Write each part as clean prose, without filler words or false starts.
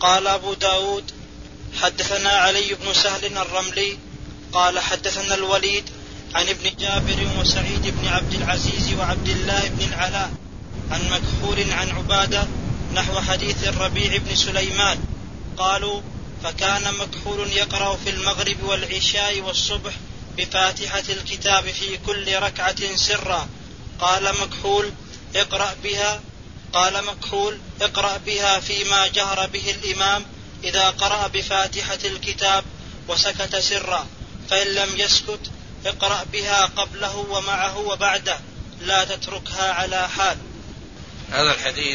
قال أبو داود حدثنا علي بن سهل الرملي قال حدثنا الوليد عن ابن جابر وسعيد بن عبد العزيز وعبد الله بن العلاء عن مكحول عن عبادة نحو حديث الربيع بن سليمان. قالوا فكان مكحول يقرأ في المغرب والعشاء والصبح بفاتحة الكتاب في كل ركعة سرا. قال مكحول اقرأ بها فيما جهر به الإمام إذا قرأ بفاتحة الكتاب وسكت سرا، فإن لم يسكت اقرأ بها قبله ومعه وبعده، لا تتركها على حال. هذا الحديث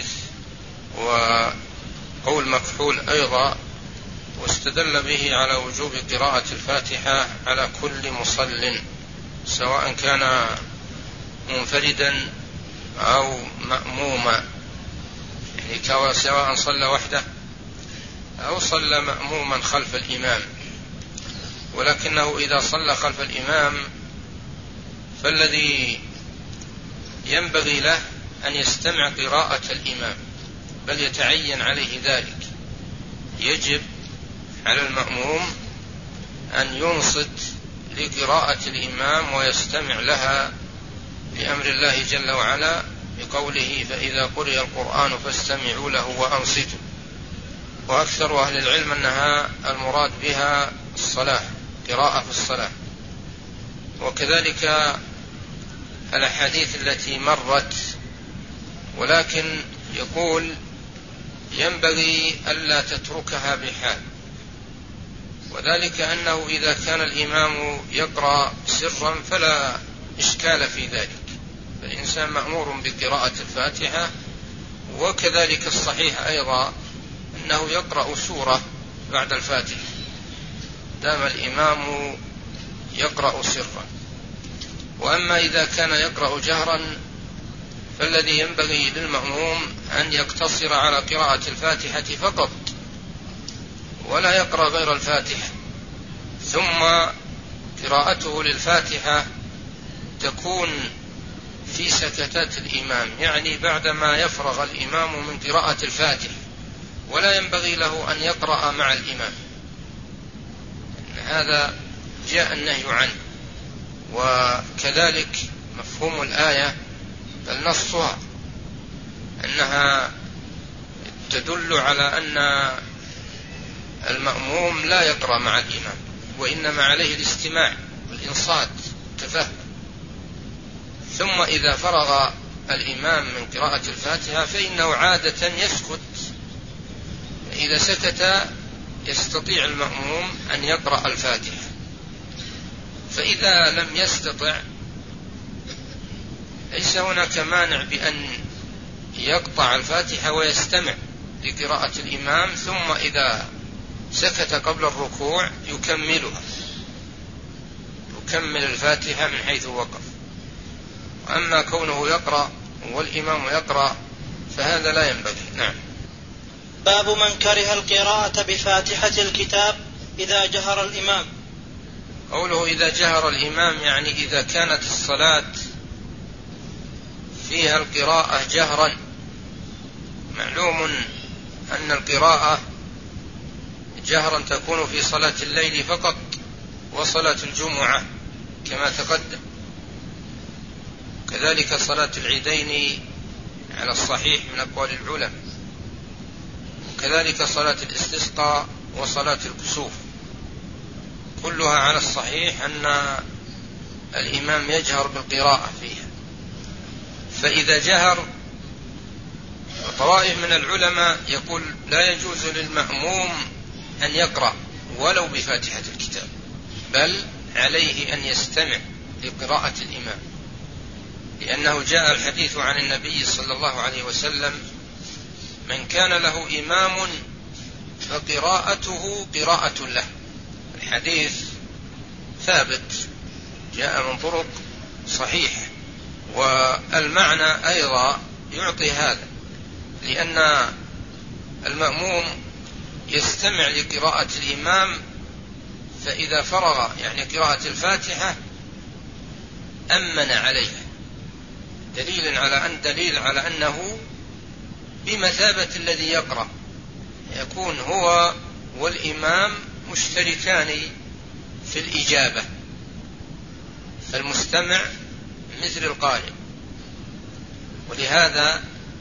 وقول مكحول أيضا واستدل به على وجوب قراءة الفاتحة على كل مصل سواء كان منفردا أو مأموما، يعني سواء صلى وحده أو صلى مأموما خلف الإمام. ولكنه إذا صلى خلف الإمام فالذي ينبغي له أن يستمع قراءة الإمام، بل يتعين عليه ذلك. يجب على المأموم أن ينصت لقراءة الإمام ويستمع لها لأمر الله جل وعلا بقوله فإذا قرئ القرآن فاستمعوا له وأنصتوا. وأكثر أهل العلم أنها المراد بها الصلاة، قراءة في الصلاة. وكذلك الأحاديث التي مرت، ولكن يقول ينبغي ألا تتركها بحال، وذلك أنه إذا كان الإمام يقرأ سرا فلا إشكال في ذلك، فالإنسان مأمور بقراءة الفاتحة. وكذلك الصحيح أيضا أنه يقرأ سورة بعد الفاتحة دام الإمام يقرأ سرا. وأما إذا كان يقرأ جهرا فالذي ينبغي للمأموم أن يقتصر على قراءة الفاتحة فقط ولا يقرأ غير الفاتحة، ثم قراءته للفاتحة تكون في سكتات الإمام، يعني بعدما يفرغ الإمام من قراءة الفاتحة، ولا ينبغي له أن يقرأ مع الإمام. هذا جاء النهي عنه. وكذلك مفهوم الآية بل نصها أنها تدل على أن المأموم لا يقرأ مع الإمام، وإنما عليه الاستماع والإنصات والتفهم. ثم إذا فرغ الإمام من قراءة الفاتحة فإنه عادة يسكت، إذا سكت يستطيع المأموم أن يقرأ الفاتحة. فإذا لم يستطع ليس هناك مانع بأن يقطع الفاتحة ويستمع لقراءة الإمام، ثم إذا سكت قبل الركوع يكمل الفاتحة من حيث وقف. أما كونه يقرأ والإمام يقرأ فهذا لا ينبغي. نعم. باب من كره القراءة بفاتحة الكتاب إذا جهر الإمام. قوله إذا جهر الإمام يعني إذا كانت الصلاة فيها القراءة جهرا. معلوم أن القراءة جهرا تكون في صلاة الليل فقط وصلاة الجمعة كما تقدم، كذلك صلاة العيدين على الصحيح من أقوال العلماء، وكذلك صلاة الاستسقاء وصلاة الكسوف، كلها على الصحيح أن الإمام يجهر بالقراءة فيها. فإذا جهر طوائف من العلماء يقول لا يجوز للمأموم أن يقرأ ولو بفاتحة الكتاب، بل عليه أن يستمع لقراءة الإمام، لأنه جاء الحديث عن النبي صلى الله عليه وسلم من كان له إمام فقراءته قراءة له. الحديث ثابت جاء من طرق صحيحة، والمعنى أيضا يعطي هذا، لأن المأموم يستمع لقراءة الإمام، فإذا فرغ يعني قراءة الفاتحة أمن عليها، دليل على أنه بمثابة الذي يقرأ، يكون هو والإمام مشتركان في الإجابة، فالمستمع مثل القارئ. ولهذا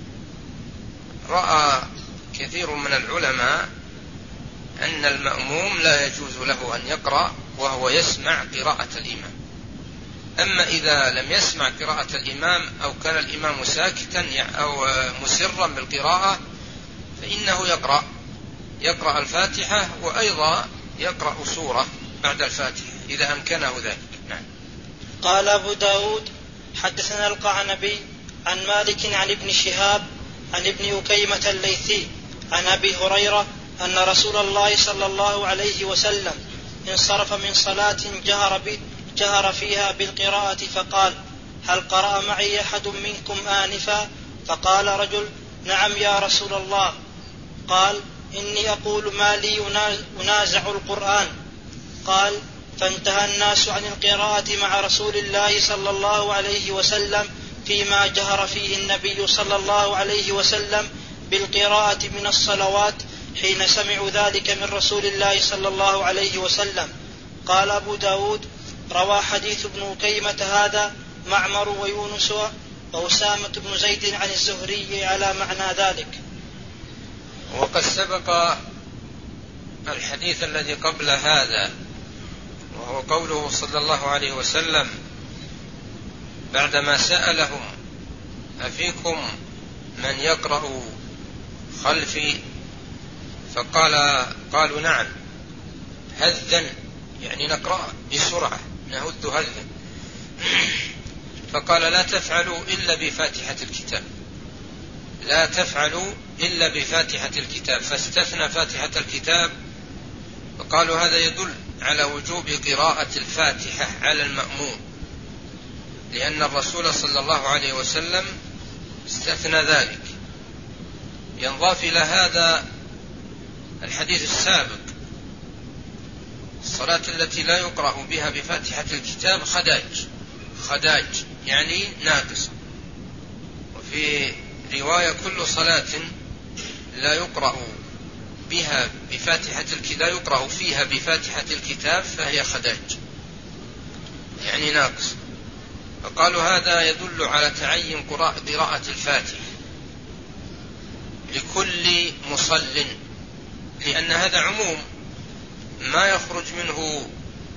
رأى كثير من العلماء أن المأموم لا يجوز له أن يقرأ وهو يسمع قراءة الإمام. أما إذا لم يسمع قراءة الإمام أو كان الإمام ساكتا أو مسرا بالقراءة فإنه يقرأ الفاتحة، وأيضا يقرأ سورة بعد الفاتحة إذا أمكنه ذلك. نعم. قال أبو داود حدثنا القعنبي عن مالك عن ابن شهاب عن ابن أكيمة الليثي عن أبي هريرة أن رسول الله صلى الله عليه وسلم انصرف من صلاة جهر فيها بالقراءة فقال: هل قرأ معي أحد منكم آنفا؟ فقال رجل: نعم يا رسول الله. قال: إني أقول ما لي أنازع القرآن. قال: فانتهى الناس عن القراءة مع رسول الله صلى الله عليه وسلم فيما جهر فيه النبي صلى الله عليه وسلم بالقراءة من الصلوات حين سمعوا ذلك من رسول الله صلى الله عليه وسلم. قال أبو داود: روى حديث ابن أكيمة هذا معمر ويونس وأسامة بن زيد عن الزهري على معنى ذلك. وقد سبق الحديث الذي قبل هذا، وهو قوله صلى الله عليه وسلم بعدما سألهم: أفيكم من يقرأ خلفي؟ قالوا: نعم. هذا يعني نقرأ بسرعة، نهد هذا. فقال: لا تفعلوا إلا بفاتحة الكتاب، لا تفعلوا إلا بفاتحة الكتاب، فاستثنى فاتحة الكتاب. فقالوا: هذا يدل على وجوب قراءة الفاتحة على المأموم، لأن الرسول صلى الله عليه وسلم استثنى ذلك. ينضاف إلى هذا الحديث السابق: الصلاة التي لا يقرأ بها بفاتحة الكتاب خداج يعني ناقصة. وفي رواية: كل صلاة لا يقرأ فيها بفاتحة الكتاب فهي خداج يعني ناقص. فقالوا: هذا يدل على تعين قراءة الفاتحة لكل مصل، لأن هذا عموم ما يخرج منه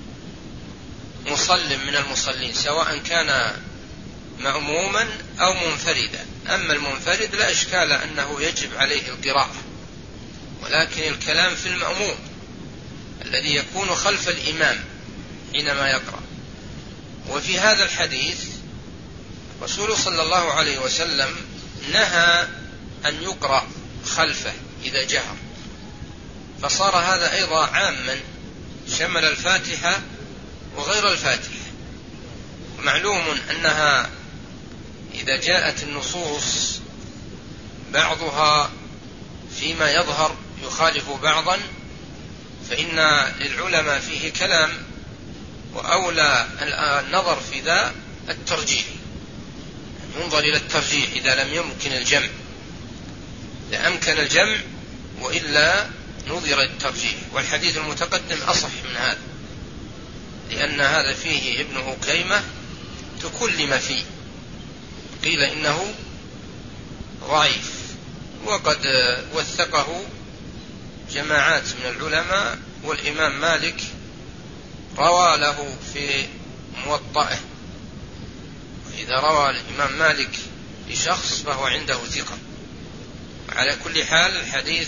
مصل من المصلين، سواء كان مأموما أو منفردا. أما المنفرد لا إشكال أنه يجب عليه القراءة، ولكن الكلام في المأموم الذي يكون خلف الإمام حينما يقرأ. وفي هذا الحديث رسول صلى الله عليه وسلم نهى أن يقرأ خلفه إذا جهر، فصار هذا أيضا عاما شمل الفاتحة وغير الفاتحة. معلوم أنها إذا جاءت النصوص بعضها فيما يظهر يخالف بعضا فإن للعلماء فيه كلام، وأولى النظر في ذا الترجيح، ننظر إلى الترجيح إذا لم يمكن الجمع، لأمكن الجمع وإلا نظر الترجيح. والحديث المتقدم أصح من هذا، لأن هذا فيه ابن أكيمة تكلم فيه، قيل إنه ضعيف، وقد وثقه جماعات من العلماء. والإمام مالك روى له في موطئه، وإذا روى الإمام مالك لشخص فهو عنده ثقة. على كل حال الحديث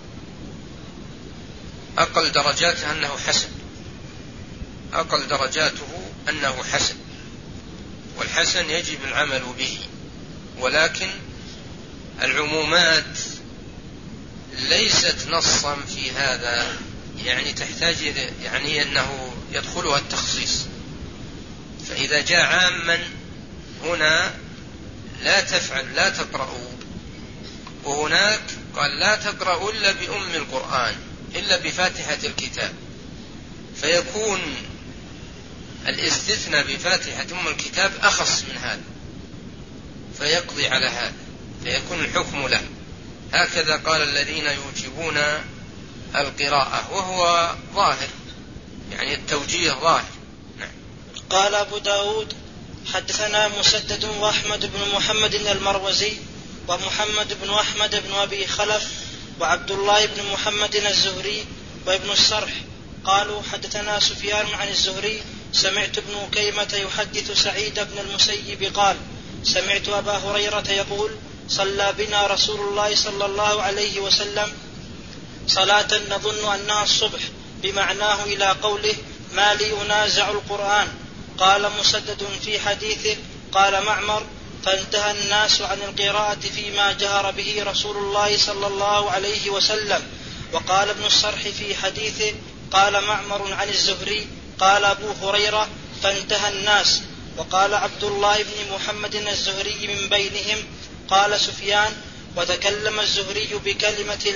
أقل درجاته أنه حسن، والحسن يجب العمل به. ولكن العمومات ليست نصا في هذا، يعني تحتاج يعني أنه يدخلها التخصيص. فإذا جاء عاما هنا لا تفعل لا تقرأوا، وهناك قال لا تقرأوا إلا بأم القرآن إلا بفاتحة الكتاب، فيكون الاستثناء بفاتحة أم الكتاب أخص من هذا، فيقضي على هذا، فيكون الحكم له. هكذا قال الذين يوجبون القراءة، وهو ظاهر، يعني التوجيه ظاهر. نعم. قال أبو داود حدثنا مسدد وأحمد بن محمد المروزي ومحمد بن أحمد بن أبي خلف وعبد الله بن محمد الزهري وابن الصرح قالوا حدثنا سفيان عن الزهري سمعت ابن كيمة يحدث سعيد بن المسيب قال سمعت أبا هريرة يقول صلى بنا رسول الله صلى الله عليه وسلم صلاة نظن أنها الصبح بمعناه إلى قوله ما لي أنازع القرآن. قال مسدد في حديثه قال معمر فانتهى الناس عن القراءة فيما جهر به رسول الله صلى الله عليه وسلم. وقال ابن الصرح في حديثه قال معمر عن الزهري قال أبو هريرة فانتهى الناس. وقال عبد الله بن محمد الزهري من بينهم. قال سفيان وتكلم الزهري بكلمة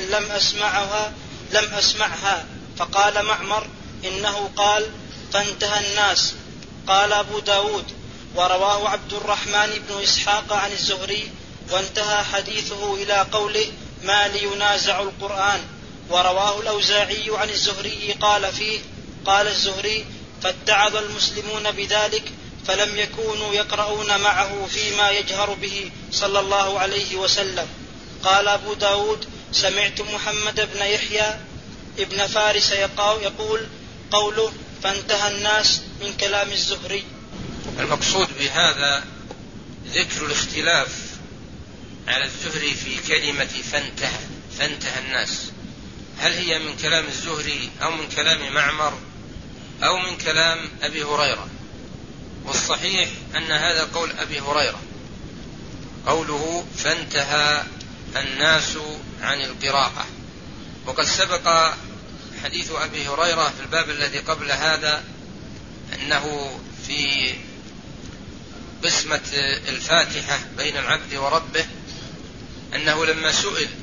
لم أسمعها فقال معمر إنه قال فانتهى الناس. قال أبو داود ورواه عبد الرحمن بن إسحاق عن الزهري وانتهى حديثه إلى قوله ما لي ينازع القرآن. ورواه الأوزاعي عن الزهري قال فيه قال الزهري فاتعظ المسلمون بذلك فلم يكونوا يقرؤون معه فيما يجهر به صلى الله عليه وسلم. قال أبو داود سمعت محمد بن يحيى ابن فارس يقول قوله فانتهى الناس من كلام الزهري. المقصود بهذا ذكر الاختلاف على الزهري في كلمة فانتهى الناس، هل هي من كلام الزهري أو من كلام معمر أو من كلام أبي هريرة؟ والصحيح أن هذا قول أبي هريرة، قوله فانتهى الناس عن القراءة. وقد سبق حديث أبي هريرة في الباب الذي قبل هذا أنه في قسمة الفاتحة بين العبد وربه أنه لما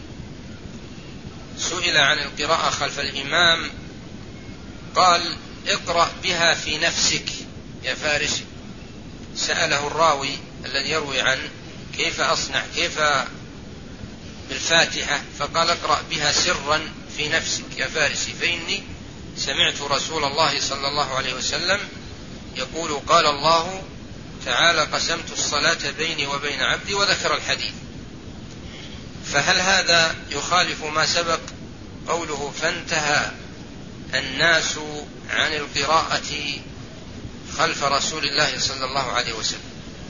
سئل عن القراءة خلف الإمام قال اقرأ بها في نفسك يا فارسي. سأله الراوي الذي يروي عنه كيف أصنع كيف بالفاتحة، فقال اقرأ بها سرا في نفسك يا فارسي فإني سمعت رسول الله صلى الله عليه وسلم يقول قال الله تعالى قسمت الصلاة بيني وبين عبدي وذكر الحديث. فهل هذا يخالف ما سبق قوله فانتهى الناس عن القراءة خلف رسول الله صلى الله عليه وسلم؟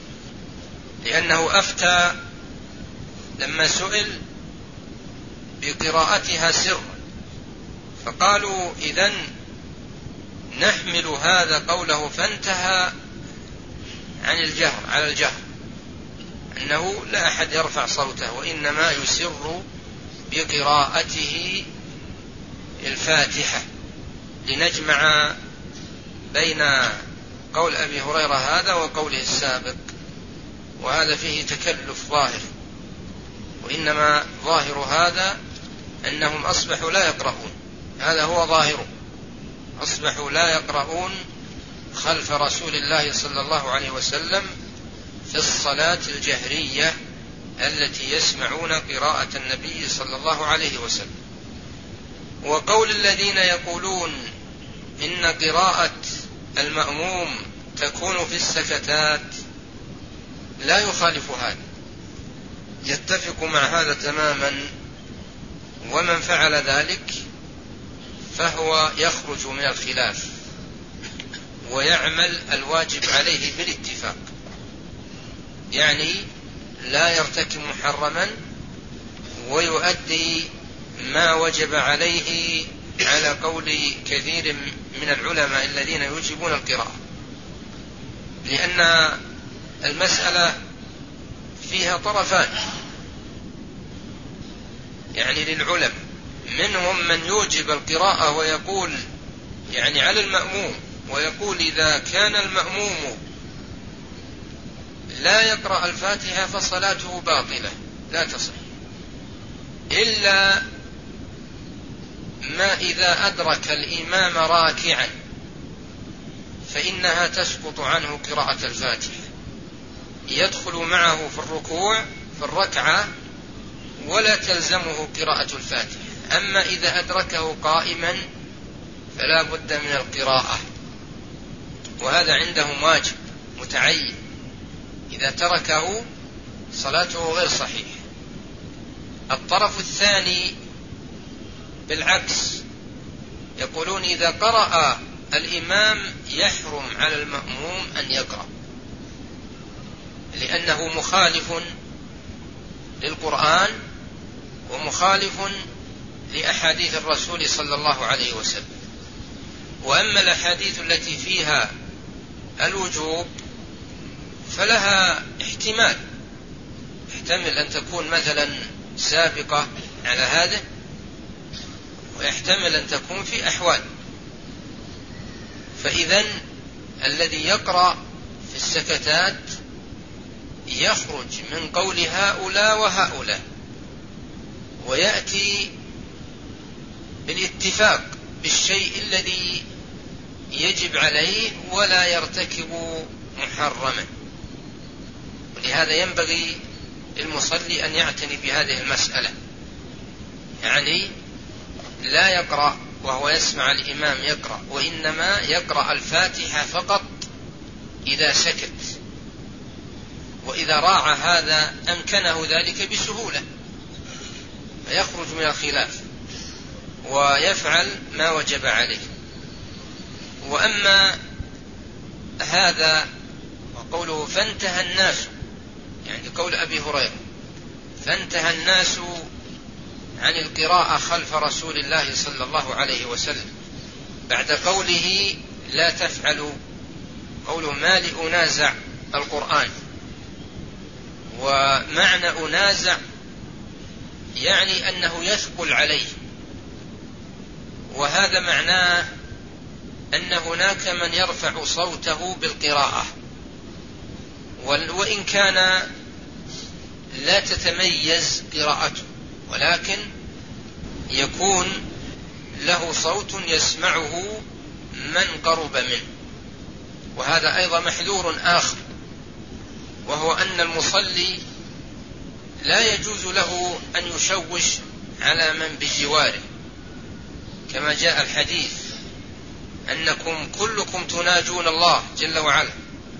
لأنه أفتى لما سئل بقراءتها سر، فقالوا إذن نحمل هذا قوله فانتهى عن الجهر على الجهر، أنه لا أحد يرفع صوته وإنما يسر بقراءته الفاتحة، لنجمع بين قول أبي هريرة هذا وقوله السابق، وهذا فيه تكلف ظاهر. وإنما ظاهر هذا أنهم أصبحوا لا يقرؤون، هذا هو ظاهره، أصبحوا لا يقرؤون خلف رسول الله صلى الله عليه وسلم في الصلاة الجهرية التي يسمعون قراءة النبي صلى الله عليه وسلم. وقول الذين يقولون إن قراءة المأموم تكون في السكتات لا يخالف هذا، يتفق مع هذا تماما، ومن فعل ذلك فهو يخرج من الخلاف ويعمل الواجب عليه بالاتفاق، يعني لا يرتكب محرما ويؤدي ما وجب عليه على قول كثير من العلماء الذين يوجبون القراءة، لأن المسألة فيها طرفان يعني للعلماء، منهم من يوجب القراءة ويقول يعني على المأموم، ويقول إذا كان المأموم لا يقرأ الفاتحة فصلاته باطلة لا تصح، إلا ما إذا أدرك الإمام راكعا فإنها تسقط عنه قراءة الفاتحة، يدخل معه في الركوع في الركعة ولا تلزمه قراءة الفاتحة. أما إذا أدركه قائما فلا بد من القراءة، وهذا عندهم واجب متعين، إذا تركه صلاته غير صحيحة. الطرف الثاني بالعكس، يقولون إذا قرأ الإمام يحرم على المأموم أن يقرأ، لأنه مخالف للقرآن ومخالف لأحاديث الرسول صلى الله عليه وسلم. وأما الأحاديث التي فيها الوجوب فلها احتمال أن تكون مثلا سابقة على هذا، ويحتمل أن تكون في أحوال. فإذن الذي يقرأ في السكتات يخرج من قول هؤلاء وهؤلاء، ويأتي بالاتفاق بالشيء الذي يجب عليه ولا يرتكب محرما. ولهذا ينبغي للمصلي أن يعتني بهذه المسألة، يعني لا يقرأ وهو يسمع الإمام يقرأ، وإنما يقرأ الفاتحة فقط إذا سكت، وإذا راعى هذا أمكنه ذلك بسهولة، فيخرج من الخلاف ويفعل ما وجب عليه. وأما هذا وقوله فانتهى الناس، يعني قول أبي هريرة فانتهى الناس عن القراءة خلف رسول الله صلى الله عليه وسلم، بعد قوله لا تفعلوا، قوله ما لأنازع القرآن. ومعنى أنازع يعني أنه يثقل عليه، وهذا معناه أن هناك من يرفع صوته بالقراءة، وإن كان لا تتميز قراءته، ولكن يكون له صوت يسمعه من قرب منه. وهذا أيضا محذور آخر، وهو أن المصلي لا يجوز له أن يشوش على من بجواره، كما جاء الحديث أنكم كلكم تناجون الله جل وعلا،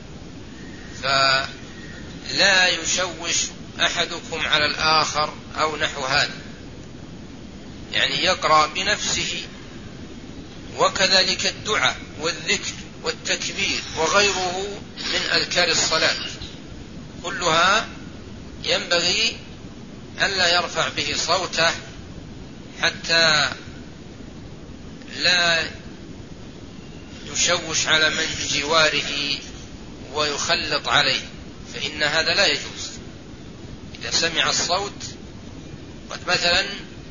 فلا يشوش أحدكم على الآخر أو نحو هذا، يعني يقرأ بنفسه. وكذلك الدعاء والذكر والتكبير وغيره من أذكار الصلاة كلها ينبغي ألا يرفع به صوته حتى لا يشوش على من بجواره ويخلط عليه، فإن هذا لا يجوز. إذا سمع الصوت قد مثلا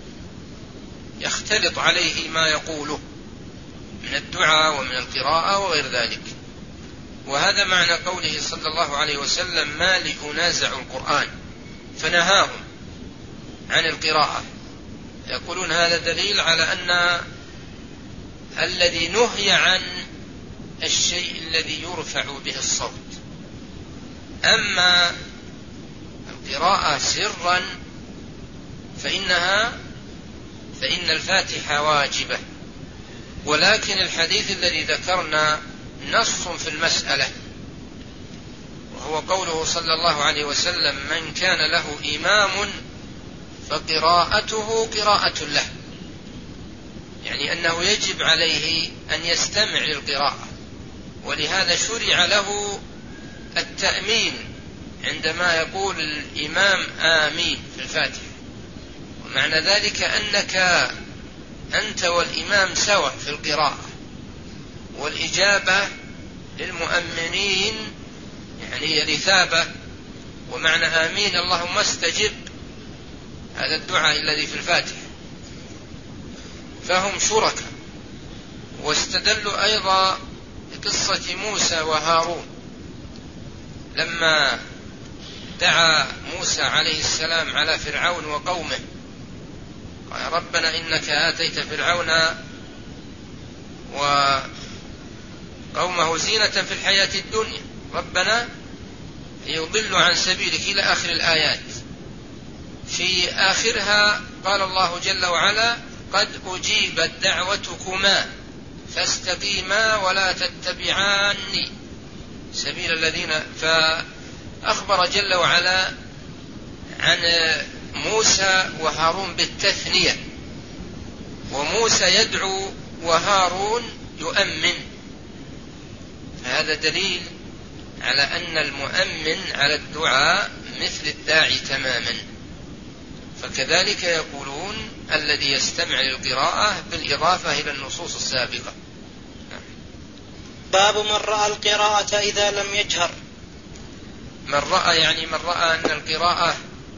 يختلط عليه ما يقوله من الدعاء ومن القراءة وغير ذلك. وهذا معنى قوله صلى الله عليه وسلم ما لأنازع القرآن، فنهاهم عن القراءة. يقولون هذا دليل على أن الذي نهي عن الشيء الذي يرفع به الصوت. أما القراءة سرا فإن الفاتحة واجبة، ولكن الحديث الذي ذكرنا نص في المسألة، وهو قوله صلى الله عليه وسلم من كان له إمام فقراءته قراءة له، يعني أنه يجب عليه أن يستمع للقراءة. ولهذا شرع له التأمين عندما يقول الإمام آمين في الفاتحة، ومعنى ذلك أنك أنت والإمام سوا في القراءة، والإجابة للمؤمنين يعني رثابة، ومعنى آمين اللهم استجب، هذا الدعاء الذي في الفاتحة، فهم شركاء. واستدلوا أيضا بقصة موسى وهارون لما دعا موسى عليه السلام على فرعون وقومه، قال ربنا إنك آتيت فرعون وقومه زينة في الحياة الدنيا ربنا ليضلوا عن سبيلك إلى آخر الآيات. في آخرها قال الله جل وعلا: قد أجيبت دعوتكما فاستقيما ولا تتبعان سبيل الذين. فأخبر جل وعلا عن موسى وهارون بالتثنية، وموسى يدعو وهارون يؤمن، فهذا دليل على أن المؤمن على الدعاء مثل الداعي تماما. فكذلك يقولون الذي يستمع للقراءة بالإضافة إلى النصوص السابقة. باب من رأى القراءة إذا لم يجهر. من رأى يعني من رأى أن القراءة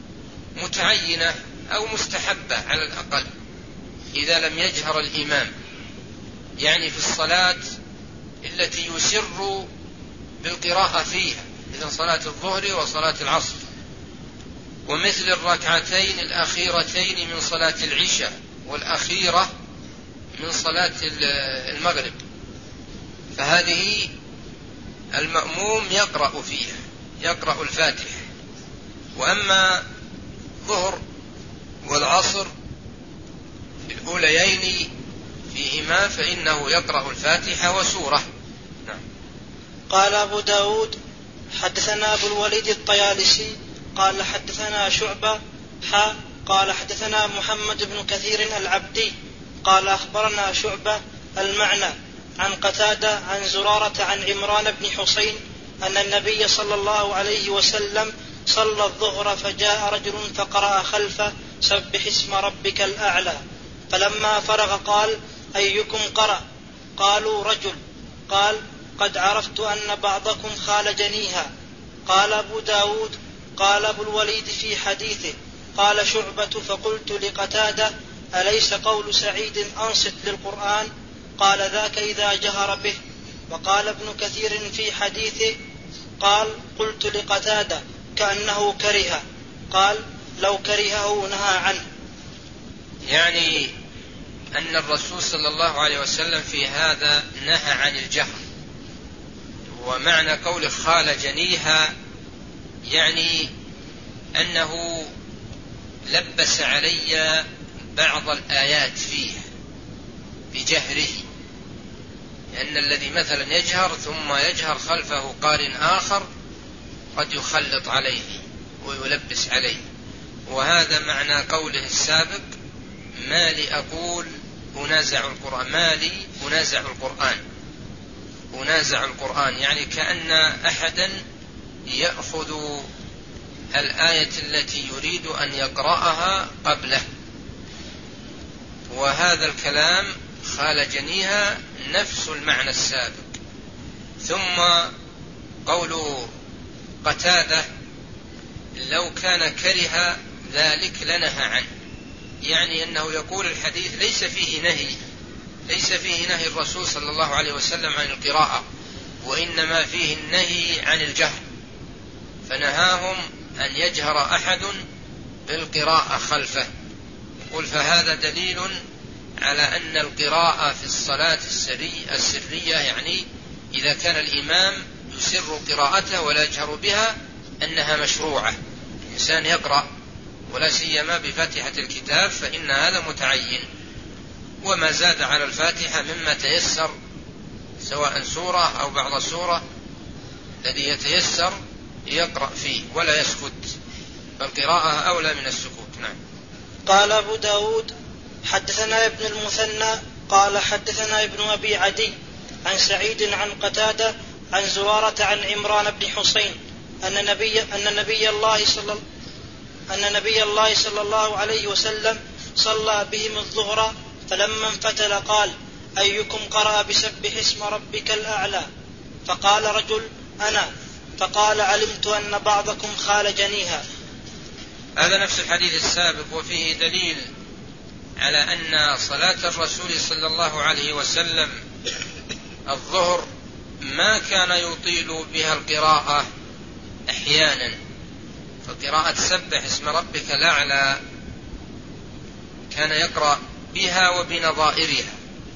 متعينة أو مستحبة على الأقل إذا لم يجهر الإمام، يعني في الصلاة التي يسر بالقراءة فيها، مثل صلاة الظهر وصلاة العصر، ومثل الركعتين الأخيرتين من صلاة العشاء والأخيرة من صلاة المغرب، فهذه المأموم يقرأ فيها، يقرأ الفاتحة. وأما الظهر والعصر في الأوليين فيهما فإنه يقرأ الفاتحة وسورة. قال أبو داود: حدثنا أبو الوليد الطيالسي قال حدثنا شعبة قال حدثنا محمد بن كثير العبدي قال أخبرنا شعبة المعنى عن قتادة عن زرارة عن عمران بن حسين أن النبي صلى الله عليه وسلم صلى الظهر فجاء رجل فقرأ خلفه: سبح اسم ربك الأعلى. فلما فرغ قال: أيكم قرأ؟ قالوا: رجل. قال: قد عرفت أن بعضكم خالجنيها. قال أبو داود: قال أبو الوليد في حديثه: قال شعبة فقلت لقتادة: أليس قول سعيد أنصت للقرآن؟ قال: ذاك إذا جهر به. وقال ابن كثير في حديثه قال: قلت لقتادة: كأنه كره. قال: لو كرهه نهى عنه. يعني أن الرسول صلى الله عليه وسلم في هذا نهى عن الجهر. ومعنى قول خالجنيها يعني أنه لبس علي بعض الآيات فيه بجهره، لأن الذي مثلا يجهر ثم يجهر خلفه قارئ آخر قد يخلط عليه ويلبس عليه. وهذا معنى قوله السابق: ما لي أقول أنازع القرآن، ما لي أنازع القرآن، يعني كأن أحدا يأخذ الآية التي يريد أن يقرأها قبله. وهذا الكلام خالجنيها نفس المعنى السابق. ثم قول قتادة: لو كان كره ذلك لنهى عنه، يعني أنه يقول الحديث ليس فيه نهي الرسول صلى الله عليه وسلم عن القراءة، وإنما فيه النهي عن الجهر، فنهاهم أن يجهر أحد بالقراءة خلفه. يقول: فهذا دليل على أن القراءة في الصلاة السرية، يعني إذا كان الإمام يسر قراءته ولا يجهر بها، أنها مشروعة، الإنسان يقرأ ولا سيما بفاتحة الكتاب، فإن هذا متعين. وما زاد على الفاتحة مما تيسر، سواء سورة أو بعض سورة، الذي يتيسر يقرأ فيه ولا يسكت، فالقراءة أولى من السكوت. نعم. قال أبو داود: حدثنا ابن المثنى قال حدثنا ابن أبي عدي عن سعيد عن قتادة عن زرارة عن عمران بن حسين أن نبي الله صلى الله عليه وسلم صلى بهم الظهر، فلما انفتل قال: أيكم قرأ بسبح اسم ربك الأعلى؟ فقال رجل: أنا. فقال: علمت أن بعضكم خالجنيها. هذا نفس الحديث السابق، وفيه دليل على أن صلاة الرسول صلى الله عليه وسلم الظهر ما كان يطيل بها القراءة أحيانا، فقراءة سبح اسم ربك الأعلى كان يقرأ بها وبنظائرها.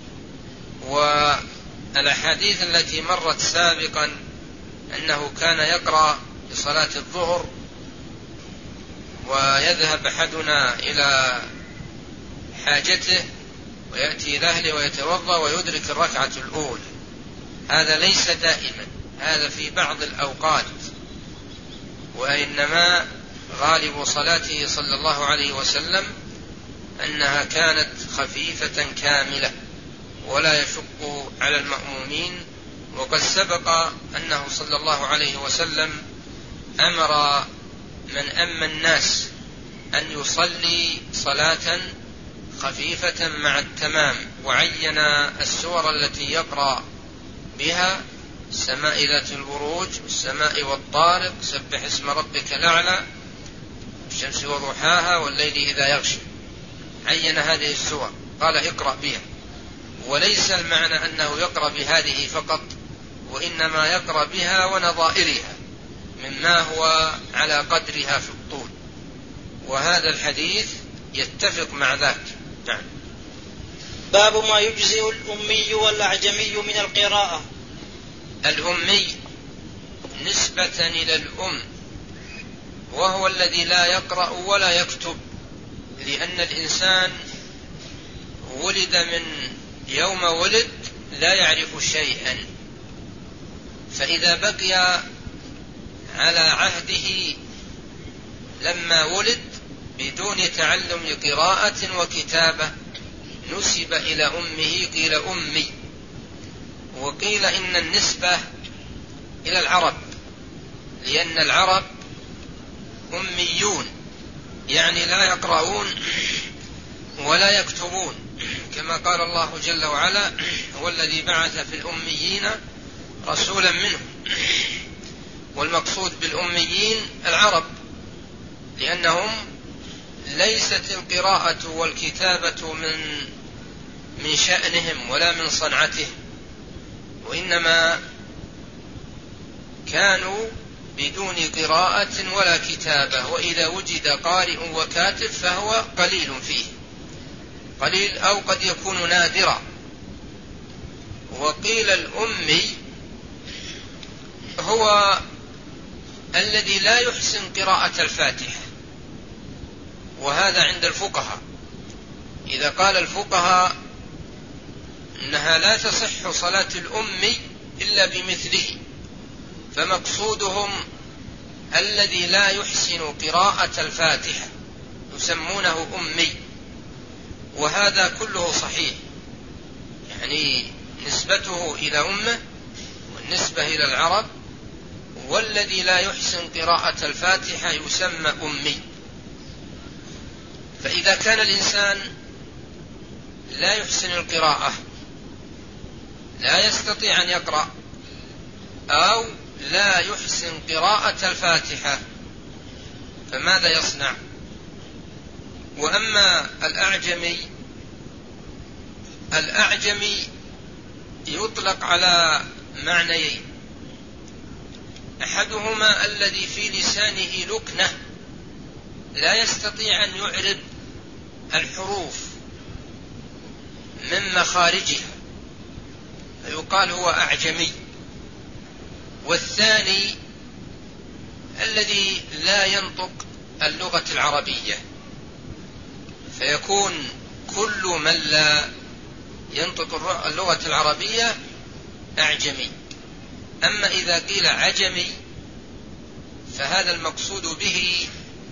والأحاديث التي مرت سابقا أنه كان يقرأ بصلاة الظهر ويذهب أحدنا إلى حاجته ويأتي إلى أهله ويتوضأ ويدرك الركعة الأولى. هذا ليس دائما، هذا في بعض الأوقات، وإنما غالب صلاته صلى الله عليه وسلم أنها كانت خفيفة كاملة ولا يشق على المأمومين. وقد سبق أنه صلى الله عليه وسلم أمر من أما الناس أن يصلي صلاة خفيفة مع التمام، وعين السور التي يقرأ بها: السماء ذات البروج، السماء والطارق، سبح اسم ربك الأعلى، الشمس وضحاها، والليل إذا يغشى. عين هذه السور، قال اقرأ بها. وليس المعنى أنه يقرأ بهذه فقط، وإنما يقرأ بها ونظائرها مما هو على قدرها في الطول، وهذا الحديث يتفق مع ذاك. نعم. باب ما يجزئ الأمي والأعجمي من القراءة. الأمي نسبة إلى الأم، وهو الذي لا يقرأ ولا يكتب، لأن الإنسان ولد من يوم ولد لا يعرف شيئا، فإذا بقي على عهده لما ولد بدون تعلم قراءة وكتابة نسب إلى أمه، قيل أمي. وقيل إن النسبة إلى العرب، لأن العرب أميون، يعني لا يقرؤون ولا يكتبون، كما قال الله جل وعلا: هو الذي بعث في الأميين رسولا منهم. والمقصود بالأميين العرب، لأنهم ليست القراءة والكتابة من شأنهم ولا من صنعتهم، وإنما كانوا بدون قراءة ولا كتابة، وإذا وجد قارئ وكاتب فهو قليل فيه، قليل أو قد يكون نادرا. وقيل الأمي هو الذي لا يحسن قراءة الفاتحة، وهذا عند الفقهاء. إذا قال الفقهاء إنها لا تصح صلاة الأمي إلا بمثله، فمقصودهم الذي لا يحسن قراءة الفاتحة يسمونه أمي، وهذا كله صحيح، يعني نسبته إلى أمه والنسبة إلى العرب، والذي لا يحسن قراءة الفاتحة يسمى أمي. فإذا كان الإنسان لا يحسن القراءة، لا يستطيع أن يقرأ، أو لا يحسن قراءة الفاتحة، فماذا يصنع؟ وأما الأعجمي يطلق على معنيين: أحدهما الذي في لسانه لكنة لا يستطيع أن يعرب الحروف من مخارجها، فيقال هو أعجمي. والثاني الذي لا ينطق اللغة العربية، فيكون كل من لا ينطق اللغة العربية أعجمي. أما إذا قيل عجمي فهذا المقصود به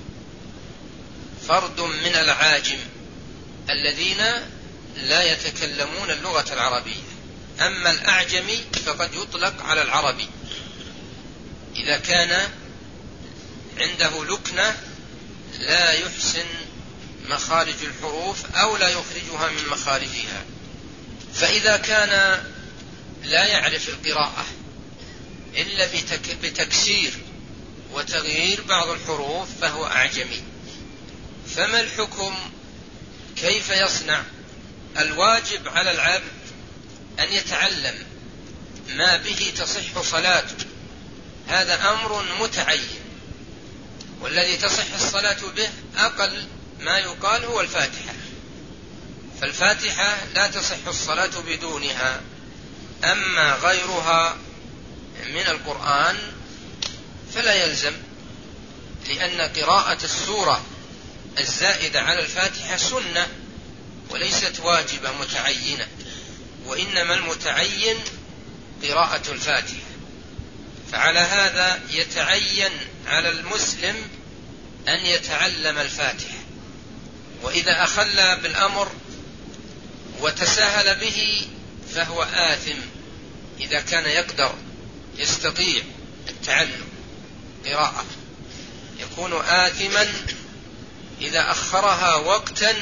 فرد من العاجم الذين لا يتكلمون اللغة العربية. أما الأعجمي فقد يطلق على العربي إذا كان عنده لكنة لا يحسن مخارج الحروف أو لا يخرجها من مخارجها. فإذا كان لا يعرف القراءة إلا بتكسير وتغيير بعض الحروف فهو أعجمي. فما الحكم؟ كيف يصنع؟ الواجب على العبد أن يتعلم ما به تصح صلاته، هذا أمر متعين، والذي تصح الصلاة به أقل ما يقال هو الفاتحة، فالفاتحة لا تصح الصلاة بدونها. أما غيرها من القرآن فلا يلزم، لأن قراءة السورة الزائدة على الفاتحة سنة وليست واجبة متعينة، وإنما المتعين قراءة الفاتحة. فعلى هذا يتعين على المسلم أن يتعلم الفاتحة، وإذا أخل بالأمر وتساهل به فهو آثم إذا كان يقدر يستطيع التعلم قراءة، يكون آثما إذا أخرها وقتا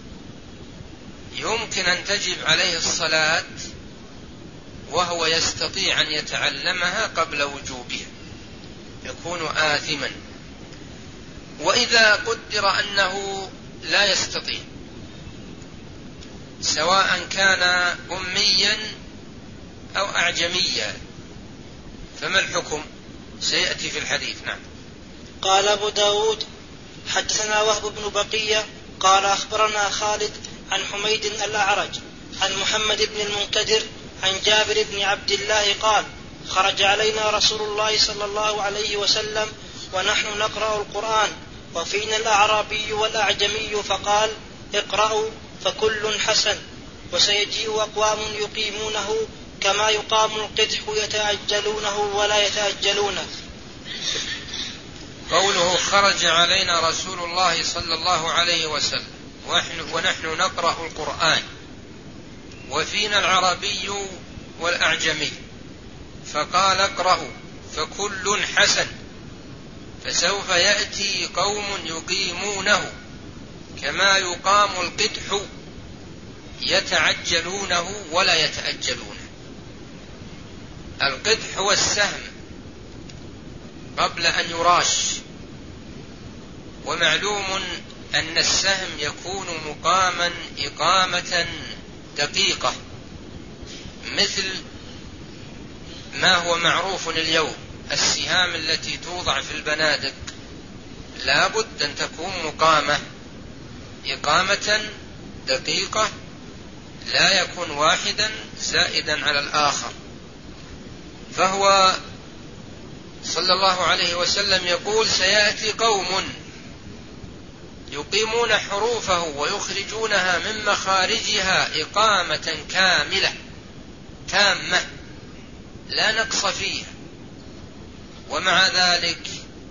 يمكن أن تجب عليه الصلاة وهو يستطيع أن يتعلمها قبل وجوبها، يكون آثما. وإذا قدر أنه لا يستطيع، سواء كان أميا أو أعجميا، فما الحكم؟ سيأتي في الحديث. نعم. قال أبو داود حدثنا وهب بن بقية قال أخبرنا خالد عن حميد الأعرج عن محمد بن المنكدر عن جابر بن عبد الله قال خرج علينا رسول الله صلى الله عليه وسلم ونحن نقرأ القرآن وفينا الأعرابي والأعجمي فقال اقرأوا فكل حسن، وسيجيء أقوام يقيمونه كما يقام القدح يتأجلونه ولا يتأجلونه. قوله خرج علينا رسول الله صلى الله عليه وسلم ونحن نقرأ القرآن وفينا العربي والأعجمي فقال اقرأوا فكل حسن، فسوف يأتي قوم يقيمونه كما يقام القدح يتعجلونه ولا يتأجلونه. القدح هو السهم قبل أن يراش، ومعلوم أن السهم يكون مقاما إقامة دقيقة، مثل ما هو معروف اليوم، السهام التي توضع في البنادق لا بد أن تكون مقامة إقامة دقيقة، لا يكون واحدا زائدا على الآخر. فهو صلى الله عليه وسلم يقول سيأتي قوم يقيمون حروفه ويخرجونها من مخارجها إقامة كاملة تامة لا نقص فيها، ومع ذلك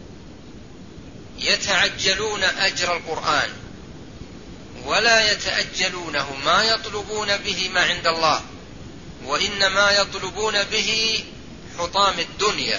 يتعجلون أجر القرآن ولا يتأجلونه، ما يطلبون به ما عند الله، وإنما يطلبون به حطام الدنيا،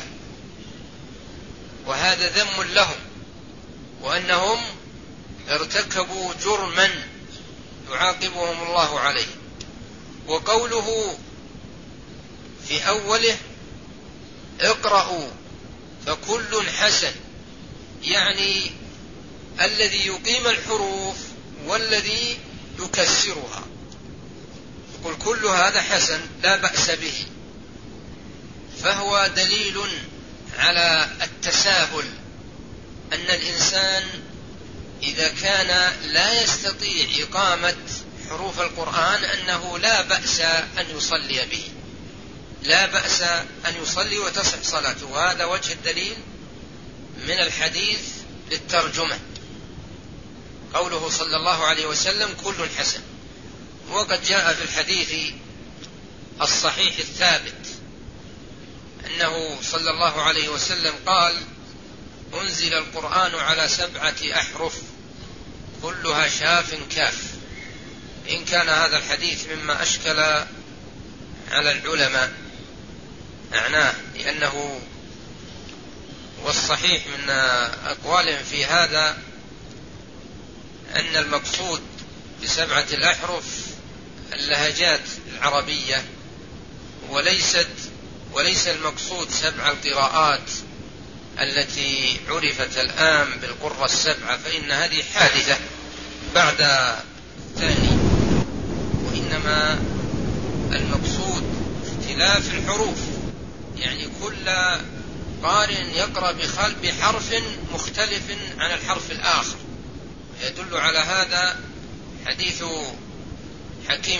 وهذا ذم لهم، وأنهم ارتكبوا جرما يعاقبهم الله عليه. وقوله في أوله اقرأوا فكل حسن، يعني الذي يقيم الحروف والذي يكسرها، يقول كل هذا حسن لا بأس به، فهو دليل على التساهل، أن الإنسان إذا كان لا يستطيع إقامة حروف القرآن أنه لا بأس أن يصلي به، لا بأس أن يصلي وتصح صلاته، وهذا وجه الدليل من الحديث للترجمة، قوله صلى الله عليه وسلم كل حسن. وقد جاء في الحديث الصحيح الثابت أنه صلى الله عليه وسلم قال أنزل القرآن على 7 أحرف كلها شاف كاف. إن كان هذا الحديث مما أشكل على العلماء معناه، لأنه والصحيح من أقوالهم في هذا أن المقصود ب7 الأحرف اللهجات العربية، وليس المقصود 7 القراءات التي عرفت الآن بالقرة 7، فإن هذه حادثة بعد الثاني، وإنما المقصود اختلاف الحروف، يعني كل قارئ يقرأ بحرف مختلف عن الحرف الآخر. يدل على هذا حديث حكيم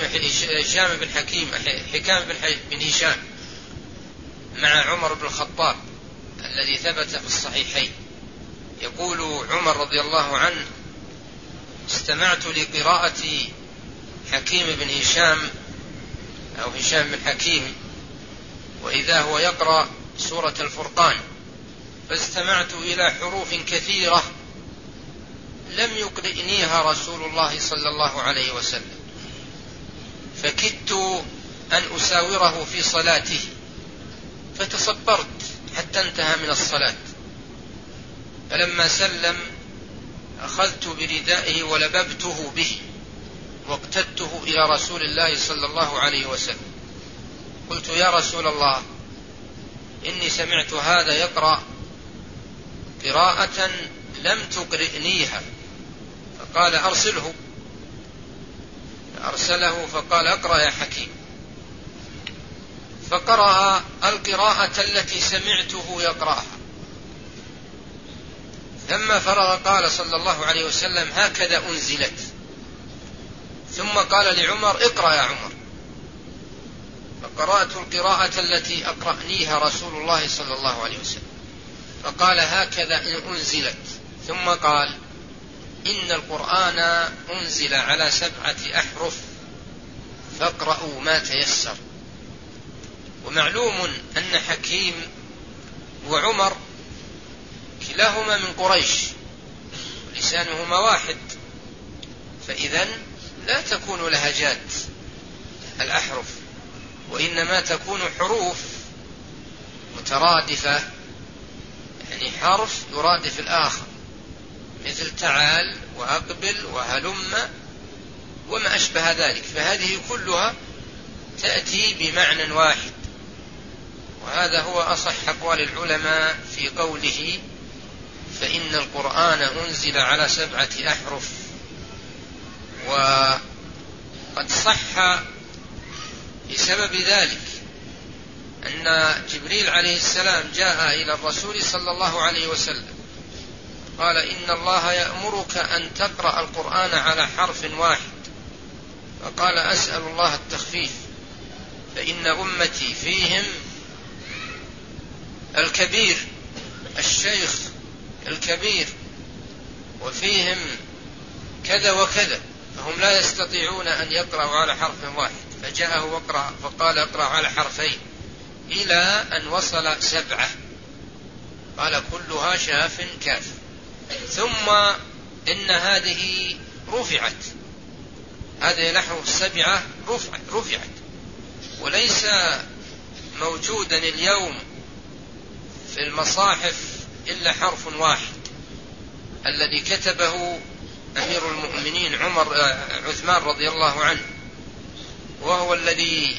بن هشام مع عمر بن الخطاب الذي ثبت في الصحيحين، يقول عمر رضي الله عنه: استمعت لقراءة حكيم بن هشام أو هشام بن حكيم، وإذا هو يقرأ سورة الفرقان، فاستمعت إلى حروف كثيرة لم يقرئنيها رسول الله صلى الله عليه وسلم، فكدت أن أساوره في صلاته، فتصبرت حتى انتهى من الصلاة، فلما سلم أخذت بردائه ولببته به واقتدته إلى رسول الله صلى الله عليه وسلم، قلت: يا رسول الله، إني سمعت هذا يقرأ قراءة لم تقرئنيها. فقال: أرسله. فأرسله فقال: اقرأ يا حكيم. فقرأ القراءة التي سمعته يقرأها، لما فرغ قال صلى الله عليه وسلم: هكذا أنزلت. ثم قال لعمر: اقرأ يا عمر. فقرأت القراءة التي أقرأنيها رسول الله صلى الله عليه وسلم، فقال: هكذا أنزلت. ثم قال: إن القرآن أنزل على 7 أحرف فاقرأوا ما تيسر. ومعلوم أن حكيم وعمر كلاهما من قريش ولسانهما واحد، فإذن لا تكون لهجات الأحرف، وإنما تكون حروف مترادفة، يعني حرف يرادف الآخر، مثل تعال وأقبل وهلم وما أشبه ذلك، فهذه كلها تأتي بمعنى واحد. وهذا هو أصح أقوال العلماء في قوله: فإن القرآن أنزل على 7 أحرف. وقد صح بسبب ذلك أن جبريل عليه السلام جاء إلى الرسول صلى الله عليه وسلم قال: إن الله يأمرك أن تقرأ القرآن على حرف واحد. فقال: أسأل الله التخفيف، فإن أمتي فيهم الكبير، الشيخ الكبير، وفيهم كذا وكذا، فهم لا يستطيعون أن يقرأوا على حرف واحد. فجاءه فقال: اقرأ على حرفين، إلى أن وصل 7، قال: كلها شاف كاف. ثم إن هذه رفعت، هذه الأحرف 7 رفعت، وليس موجودا اليوم في المصاحف إلا حرف واحد الذي كتبه أمير المؤمنين عثمان رضي الله عنه، وهو الذي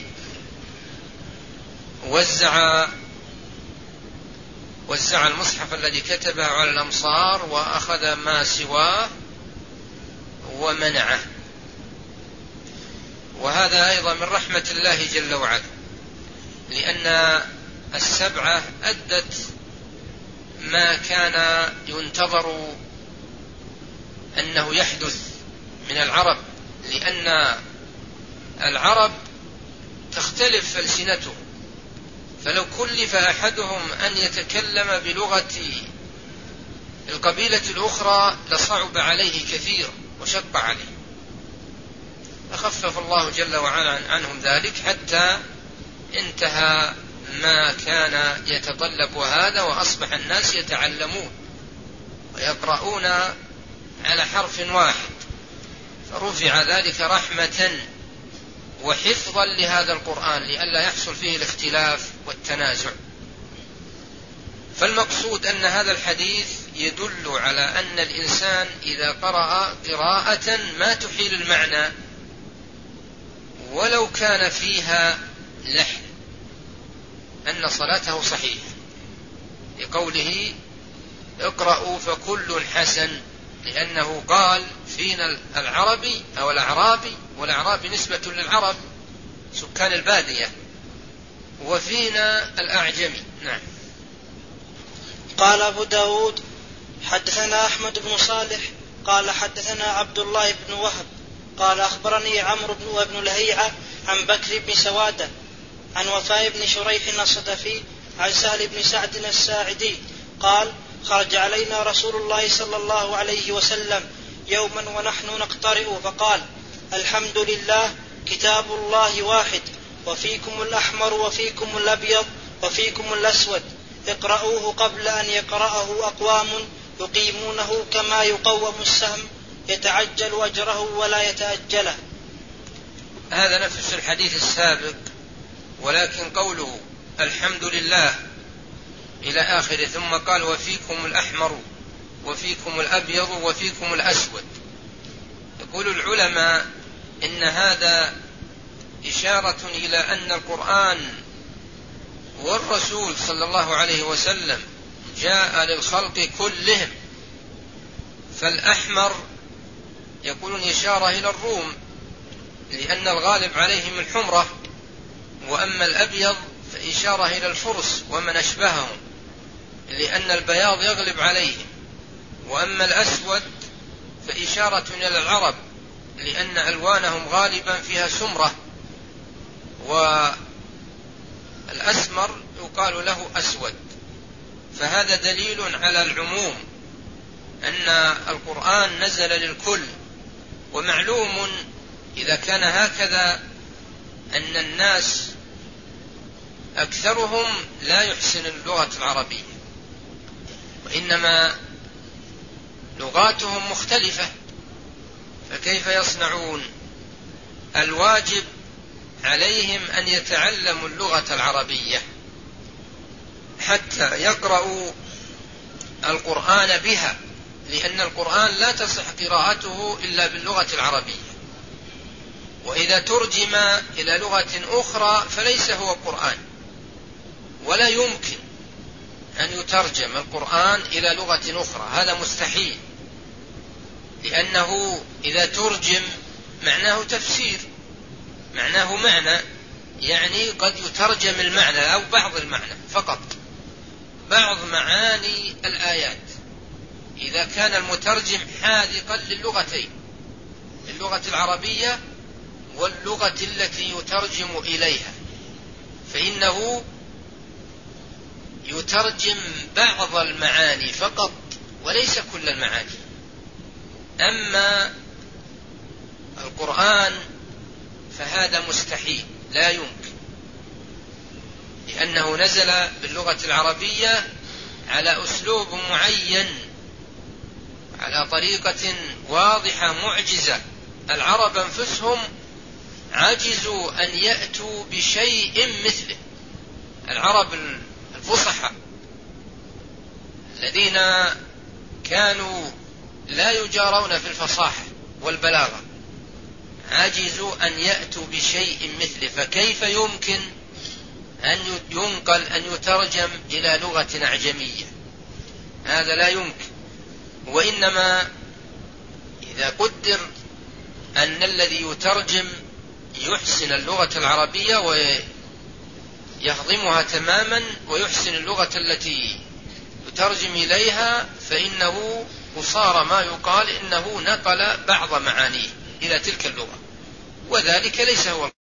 وزع المصحف الذي كتبه على الأمصار، وأخذ ما سواه ومنعه. وهذا أيضا من رحمة الله جل وعلا، لأن 7 أدت ما كان ينتظر أنه يحدث من العرب، لأن العرب تختلف ألسنتهم، فلو كلف أحدهم أن يتكلم بلغة القبيلة الأخرى لصعب عليه كثير وشق عليه، فخفف الله جل وعلا عنهم ذلك حتى انتهى ما كان يتطلب هذا، وأصبح الناس يتعلمون ويقرؤون على حرف واحد، فرفع ذلك رحمة وحفظا لهذا القرآن لئلا يحصل فيه الاختلاف والتنازع. فالمقصود أن هذا الحديث يدل على أن الإنسان إذا قرأ قراءة ما تحيل المعنى ولو كان فيها لحن أن صلاته صحيحة، لقوله: اقرأوا فكل حسن، لأنه قال: فينا العربي أو الأعرابي، والأعرابي نسبة للعرب سكان البادية، وفينا الأعجمي. نعم. قال أبو داود: حدثنا أحمد بن صالح قال حدثنا عبد الله بن وهب قال أخبرني عمرو بن لهيعة عن بكر بن سوادة عن وفاء بن شريح الصدفي عن سهل بن سعد الساعدي قال: خرج علينا رسول الله صلى الله عليه وسلم يوما ونحن نقترئ فقال: الحمد لله، كتاب الله واحد، وفيكم الأحمر وفيكم الأبيض وفيكم الأسود، اقرأوه قبل أن يقرأه أقوام يقيمونه كما يقوم السهم، يتعجل أجره ولا يتأجله. هذا نفس الحديث السابق، ولكن قوله الحمد لله إلى آخره، ثم قال وفيكم الأحمر وفيكم الأبيض وفيكم الأسود. يقول العلماء إن هذا إشارة إلى أن القرآن والرسول صلى الله عليه وسلم جاء للخلق كلهم. فالأحمر يقولون إشارة إلى الروم لأن الغالب عليهم الحمرة، وأما الأبيض فإشارة إلى الفرس ومن أشبههم لأن البياض يغلب عليهم، وأما الأسود فإشارة إلى العرب لأن ألوانهم غالبا فيها سمرة، والأسمر يقال له أسود. فهذا دليل على العموم أن القرآن نزل للكل. ومعلوم إذا كان هكذا أن الناس أكثرهم لا يحسن اللغة العربية، وإنما لغاتهم مختلفة، فكيف يصنعون؟ الواجب عليهم أن يتعلموا اللغة العربية حتى يقرأوا القرآن بها، لأن القرآن لا تصح قراءته إلا باللغة العربية، وإذا ترجم إلى لغة أخرى فليس هو قرآن، ولا يمكن أن يترجم القرآن إلى لغة أخرى، هذا مستحيل، لأنه إذا ترجم معناه تفسير، معناه معنى، يعني قد يترجم المعنى أو بعض المعنى فقط، بعض معاني الآيات، إذا كان المترجم حاذقا للغتين، اللغة العربية واللغة التي يترجم إليها، فإنه يترجم بعض المعاني فقط وليس كل المعاني. أما القرآن فهذا مستحيل، لا يمكن، لأنه نزل باللغة العربية على أسلوب معين، على طريقة واضحة معجزة. العرب أنفسهم عجزوا أن يأتوا بشيء مثله، العرب الفصحى الذين كانوا لا يجارون في الفصاحة والبلاغة عجزوا أن يأتوا بشيء مثله، فكيف يمكن أن ينقل أن يترجم إلى لغة أعجمية؟ هذا لا يمكن. وإنما إذا قدر أن الذي يترجم يحسن اللغة العربية ويهضمها تماما ويحسن اللغة التي يترجم إليها، فإنه صار ما يقال إنه نقل بعض معانيه إلى تلك اللغة، وذلك ليس هو